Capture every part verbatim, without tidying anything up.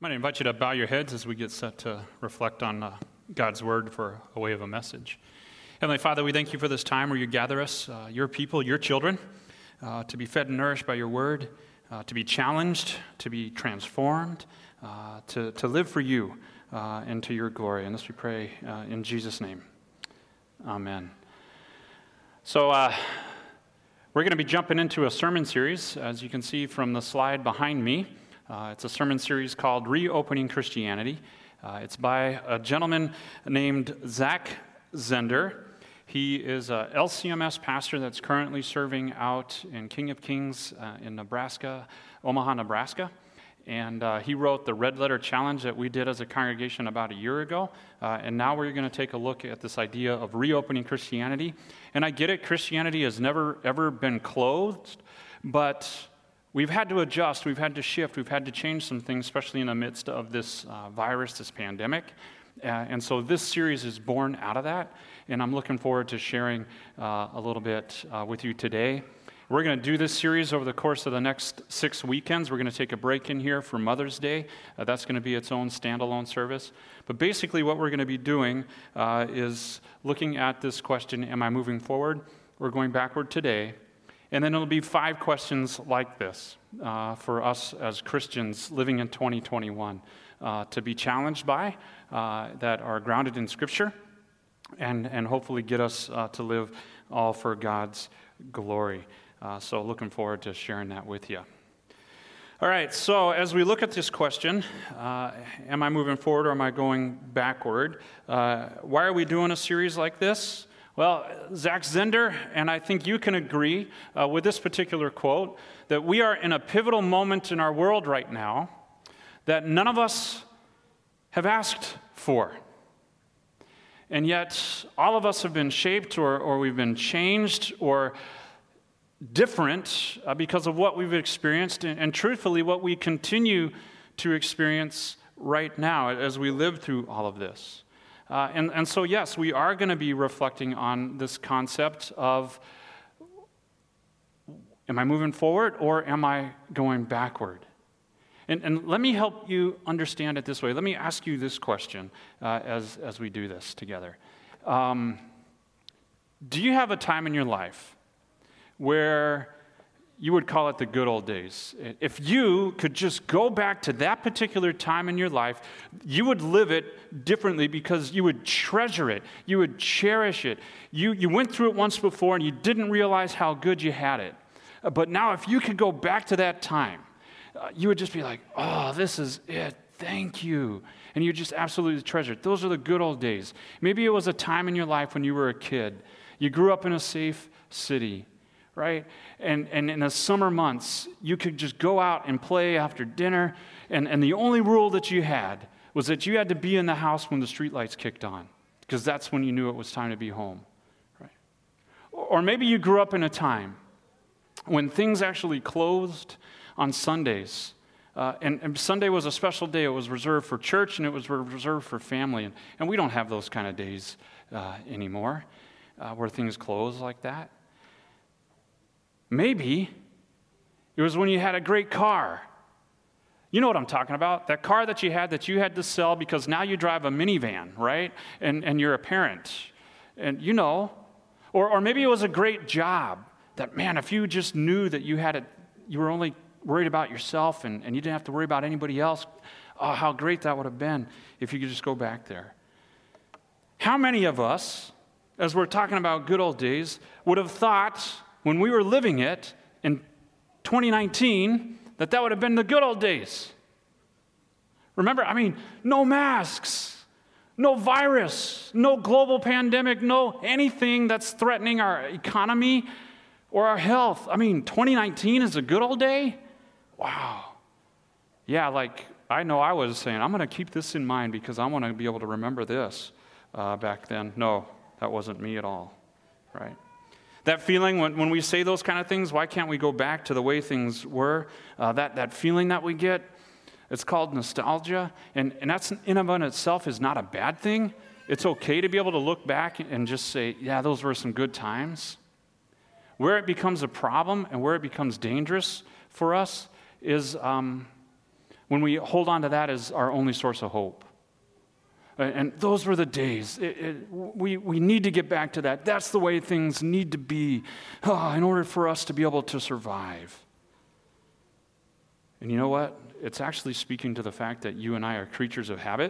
I'm going to invite you to bow your heads as we get set to reflect on uh, God's Word for a way of a message. Heavenly Father, we thank you for this time where you gather us, uh, your people, your children, uh, to be fed and nourished by your Word, uh, to be challenged, to be transformed, uh, to, to live for you uh, and to your glory. And this we pray uh, in Jesus' name. Amen. So uh, we're going to be jumping into a sermon series, as you can see from the slide behind me. Uh, it's a sermon series called Reopening Christianity. Uh, it's by a gentleman named Zach Zehnder. He is a L C M S pastor that's currently serving out in King of Kings uh, in Nebraska, Omaha, Nebraska. And uh, he wrote the Red Letter Challenge that we did as a congregation about a year ago. Uh, and now we're going to take a look at this idea of reopening Christianity. And I get it, Christianity has never, ever been closed, but we've had to adjust, we've had to shift, we've had to change some things, especially in the midst of this uh, virus, this pandemic. Uh, and so this series is born out of that, and I'm looking forward to sharing uh, a little bit uh, with you today. We're going to do this series over the course of the next six weekends. We're going to take a break in here for Mother's Day. Uh, that's going to be its own standalone service. But basically what we're going to be doing uh, is looking at this question, am I moving forward or going backward today? And then it'll be five questions like this uh, for us as Christians living in twenty twenty-one uh, to be challenged by, uh, that are grounded in Scripture, and, and hopefully get us uh, to live all for God's glory. Uh, so looking forward to sharing that with you. All right, so as we look at this question, uh, am I moving forward or am I going backward? Uh, why are we doing a series like this? Well, Zach Zehnder, and I think you can agree uh, with this particular quote, that we are in a pivotal moment in our world right now that none of us have asked for. And yet, all of us have been shaped or, or we've been changed or different uh, because of what we've experienced and, and truthfully what we continue to experience right now as we live through all of this. Uh, and, and so, yes, we are going to be reflecting on this concept of, am I moving forward or am I going backward? And, and let me help you understand it this way. Let me ask you this question uh, as, as we do this together. Um, do you have a time in your life where you would call it the good old days? If you could just go back to that particular time in your life, you would live it differently because you would treasure it. You would cherish it. You, you went through it once before and you didn't realize how good you had it. But now if you could go back to that time, uh, you would just be like, oh, this is it. Thank you. And you just absolutely treasure it. Those are the good old days. Maybe it was a time in your life when you were a kid. You grew up in a safe city. Right? And and in the summer months, you could just go out and play after dinner, and, and the only rule that you had was that you had to be in the house when the streetlights kicked on, because that's when you knew it was time to be home. Right? Or maybe you grew up in a time when things actually closed on Sundays, uh, and, and Sunday was a special day. It was reserved for church, and it was reserved for family, and, and we don't have those kind of days uh, anymore, uh, where things close like that. Maybe it was when you had a great car. You know what I'm talking about? That car that you had that you had to sell because now you drive a minivan, right? And and you're a parent. And you know. Or or maybe it was a great job that, man, if you just knew that you had it, you were only worried about yourself and, and you didn't have to worry about anybody else. Oh, how great that would have been if you could just go back there. How many of us, as we're talking about good old days, would have thought when we were living it in twenty nineteen, that that would have been the good old days? Remember, I mean, no masks, no virus, no global pandemic, no anything that's threatening our economy or our health. I mean, twenty nineteen is a good old day? Wow. Yeah, like, I know I was saying, I'm going to keep this in mind because I want to be able to remember this uh, back then. No, that wasn't me at all, right? That feeling, when, when we say those kind of things, why can't we go back to the way things were? Uh, that, that feeling that we get, it's called nostalgia. And, and that's in and of itself is not a bad thing. It's okay to be able to look back and just say, yeah, those were some good times. Where it becomes a problem and where it becomes dangerous for us is um, when we hold on to that as our only source of hope. And those were the days. It, it, we, we need to get back to that. That's the way things need to be oh, in order for us to be able to survive. And you know what? It's actually speaking to the fact that you and I are creatures of habit.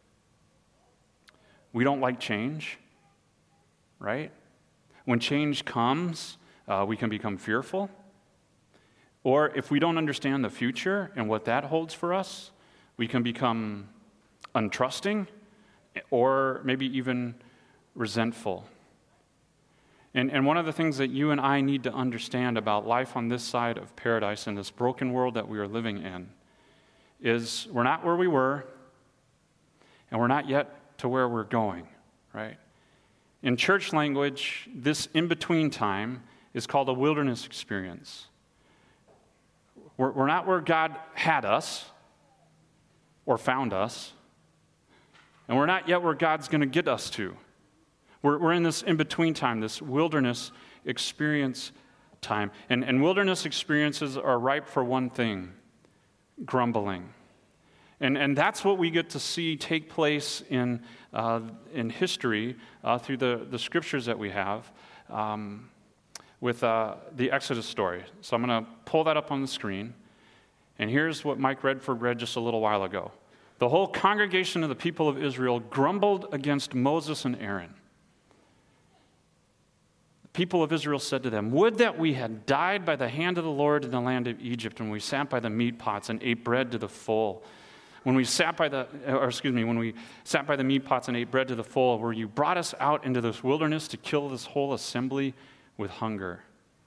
We don't like change, right? When change comes, uh, we can become fearful. Or if we don't understand the future and what that holds for us, we can become untrusting or maybe even resentful. And, and one of the things that you and I need to understand about life on this side of paradise in this broken world that we are living in is we're not where we were, and we're not yet to where we're going, right? In church language, this in-between time is called a wilderness experience. We're, we're not where God had us or found us, and we're not yet where God's going to get us to. We're, we're in this in-between time, this wilderness experience time. And, and wilderness experiences are ripe for one thing, grumbling. And, and that's what we get to see take place in, uh, in history uh, through the, the scriptures that we have um, with uh, the Exodus story. So I'm going to pull that up on the screen. And here's what Mike Redford read just a little while ago. The whole congregation of the people of Israel grumbled against Moses and Aaron. The people of Israel said to them, "Would that we had died by the hand of the Lord in the land of Egypt, when we sat by the meat pots and ate bread to the full. When we sat by the, or excuse me, when we sat by the meat pots and ate bread to the full, where you brought us out into this wilderness to kill this whole assembly with hunger."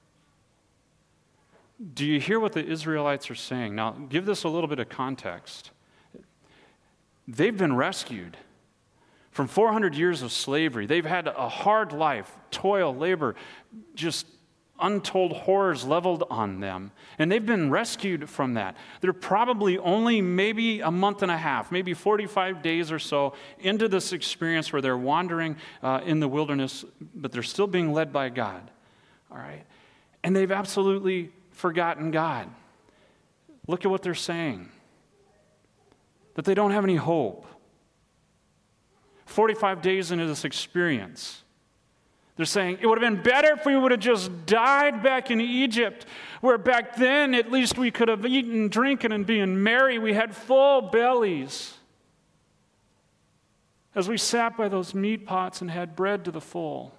Do you hear what the Israelites are saying? Now, give this a little bit of context. They've been rescued from four hundred years of slavery. They've had a hard life, toil, labor, just untold horrors leveled on them. And they've been rescued from that. They're probably only maybe a month and a half, maybe forty-five days or so into this experience where they're wandering uh, in the wilderness, but they're still being led by God. All right? And they've absolutely forgotten God. Look at what they're saying. That they don't have any hope. forty-five days into this experience, they're saying, it would have been better if we would have just died back in Egypt, where back then at least we could have eaten, drinking, and being merry. We had full bellies as we sat by those meat pots and had bread to the full.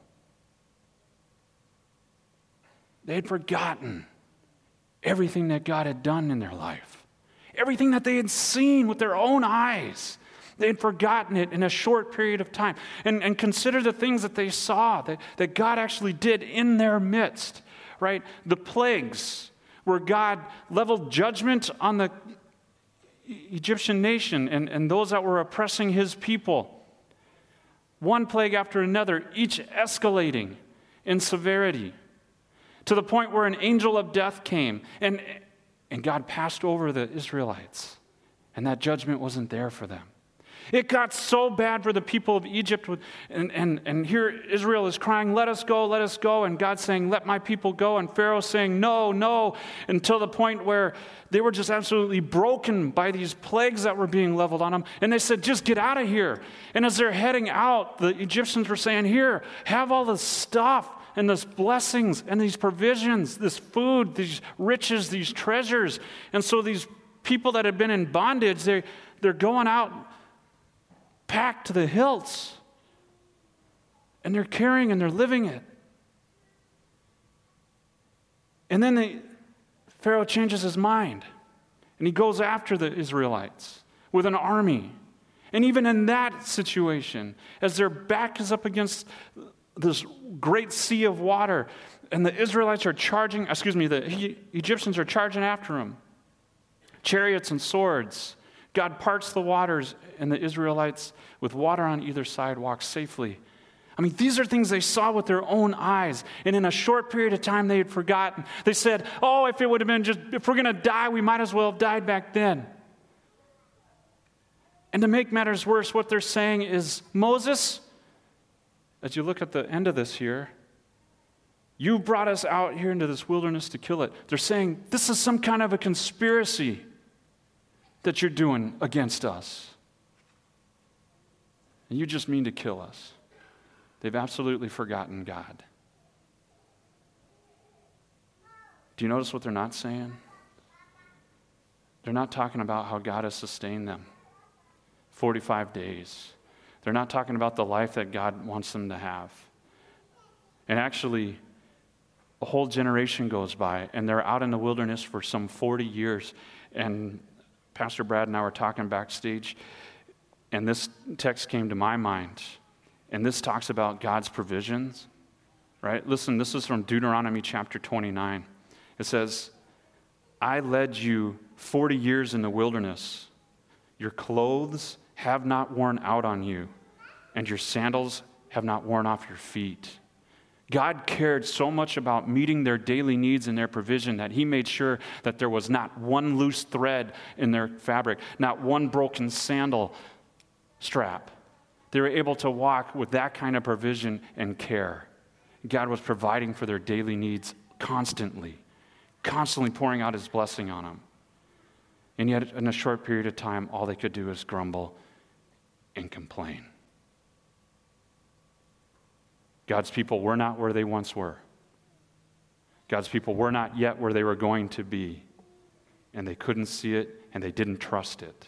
They had forgotten everything that God had done in their life, everything that they had seen with their own eyes. They had forgotten it in a short period of time. And, and consider the things that they saw, that, that God actually did in their midst, right? The plagues, where God leveled judgment on the Egyptian nation and, and those that were oppressing his people. One plague after another, each escalating in severity, to the point where an angel of death came, and, and God passed over the Israelites, and that judgment wasn't there for them. It got so bad for the people of Egypt, and, and, and here Israel is crying, "Let us go, let us go," and God's saying, "Let my people go," and Pharaoh saying, "No, no," until the point where they were just absolutely broken by these plagues that were being leveled on them, and they said, "Just get out of here." And as they're heading out, the Egyptians were saying, "Here, have all this stuff, and these blessings, and these provisions, this food, these riches, these treasures." And so these people that had been in bondage, they, they're going out packed to the hilts. And they're carrying and they're living it. And then the, Pharaoh changes his mind. And he goes after the Israelites with an army. And even in that situation, as their back is up against this great sea of water, and the Israelites are charging, excuse me, the Egyptians are charging after them. Chariots and swords. God parts the waters, and the Israelites, with water on either side, walk safely. I mean, these are things they saw with their own eyes, and in a short period of time, they had forgotten. They said, "Oh, if it would have been just, if we're going to die, we might as well have died back then." And to make matters worse, what they're saying is, "Moses, as you look at the end of this here, you brought us out here into this wilderness to kill it." They're saying, this is some kind of a conspiracy that you're doing against us? And you just mean to kill us. They've absolutely forgotten God. Do you notice what they're not saying? They're not talking about how God has sustained them forty-five days. They're not talking about the life that God wants them to have. And actually, a whole generation goes by, and they're out in the wilderness for some forty years. And Pastor Brad and I were talking backstage, and this text came to my mind. And this talks about God's provisions, right? Listen, this is from Deuteronomy chapter twenty-nine. It says, I led you forty years in the wilderness. Your clothes have not worn out on you, and your sandals have not worn off your feet. God cared so much about meeting their daily needs and their provision that he made sure that there was not one loose thread in their fabric, not one broken sandal strap. They were able to walk with that kind of provision and care. God was providing for their daily needs constantly, constantly pouring out his blessing on them. And yet, in a short period of time, all they could do is grumble and complain. God's people were not where they once were. God's people were not yet where they were going to be. And they couldn't see it, and they didn't trust it.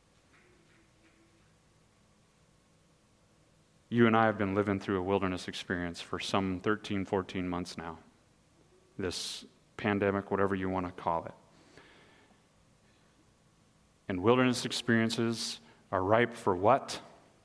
You and I have been living through a wilderness experience for some thirteen, fourteen months now. This pandemic, whatever you want to call it. And wilderness experiences are ripe for what?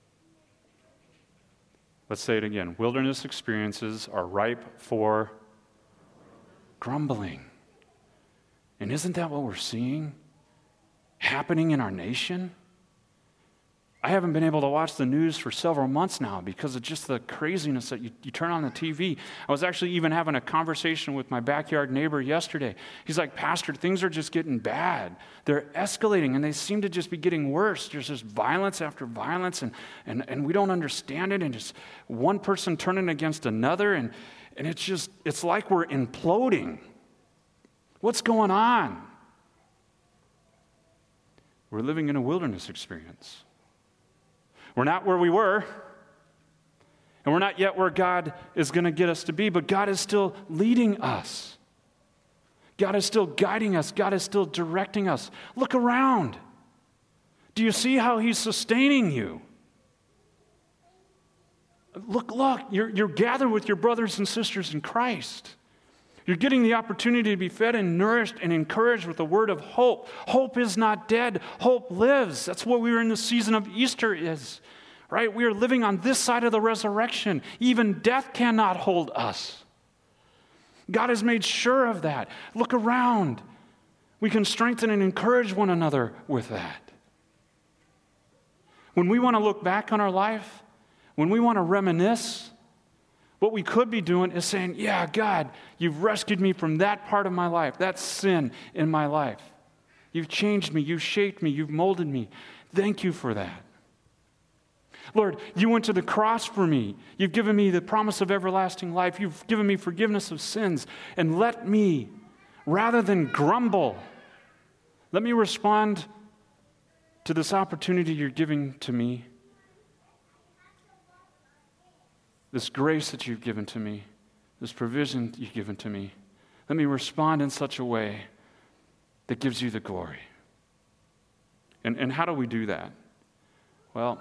Let's say it again. Wilderness experiences are ripe for grumbling. And isn't that what we're seeing happening in our nation? I haven't been able to watch the news for several months now because of just the craziness that you, you turn on the T V. I was actually even having a conversation with my backyard neighbor yesterday. He's like, Pastor, things are just getting bad. They're escalating, and they seem to just be getting worse. There's just violence after violence, and, and, and we don't understand it, and just one person turning against another, and, and it's just, it's like we're imploding. What's going on? We're living in a wilderness experience. We're not where we were, and we're not yet where God is going to get us to be, but God is still leading us. God is still guiding us. God is still directing us. Look around. Do you see how he's sustaining you? Look, look, you're, you're gathered with your brothers and sisters in Christ. You're getting the opportunity to be fed and nourished and encouraged with the word of hope. Hope is not dead. Hope lives. That's what we are in the season of Easter is, right? We are living on this side of the resurrection. Even death cannot hold us. God has made sure of that. Look around. We can strengthen and encourage one another with that. When we want to look back on our life, when we want to reminisce, what we could be doing is saying, yeah, God, you've rescued me from that part of my life, that sin in my life. You've changed me, you've shaped me, you've molded me. Thank you for that. Lord, you went to the cross for me. You've given me the promise of everlasting life. You've given me forgiveness of sins. And let me, rather than grumble, let me respond to this opportunity you're giving to me. This grace that you've given to me, this provision you've given to me, let me respond in such a way that gives you the glory. And, and how do we do that? Well,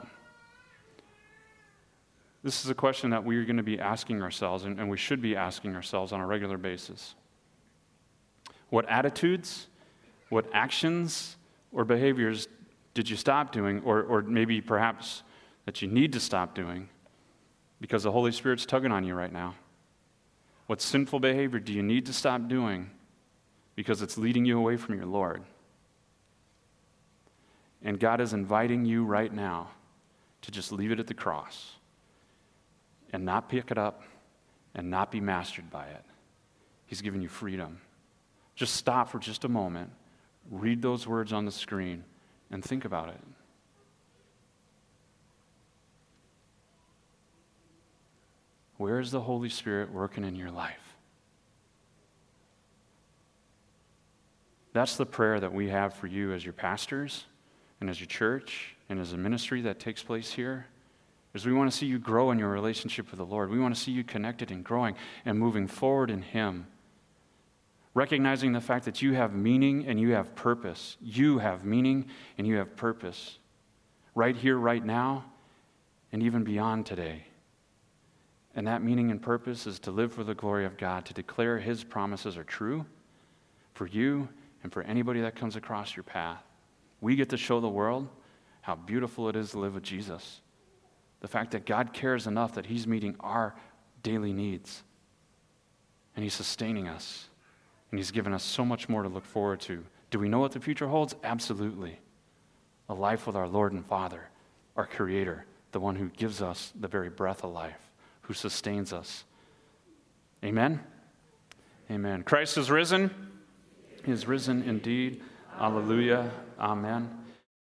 this is a question that we're going to be asking ourselves, and, and we should be asking ourselves on a regular basis. What attitudes, what actions or behaviors did you stop doing, or, or maybe perhaps that you need to stop doing, because the Holy Spirit's tugging on you right now? What sinful behavior do you need to stop doing because it's leading you away from your Lord? And God is inviting you right now to just leave it at the cross and not pick it up and not be mastered by it. He's giving you freedom. Just stop for just a moment, read those words on the screen, and think about it. Where is the Holy Spirit working in your life? That's the prayer that we have for you as your pastors and as your church and as a ministry that takes place here is we want to see you grow in your relationship with the Lord. We want to see you connected and growing and moving forward in Him. Recognizing the fact that you have meaning and you have purpose. You have meaning and you have purpose. Right here, right now, and even beyond today. And that meaning and purpose is to live for the glory of God, to declare His promises are true for you and for anybody that comes across your path. We get to show the world how beautiful it is to live with Jesus. The fact that God cares enough that He's meeting our daily needs. And He's sustaining us. And He's given us so much more to look forward to. Do we know what the future holds? Absolutely. A life with our Lord and Father, our Creator, the one who gives us the very breath of life, who sustains us. Amen? Amen. Christ is risen. He is risen indeed. Alleluia. Amen.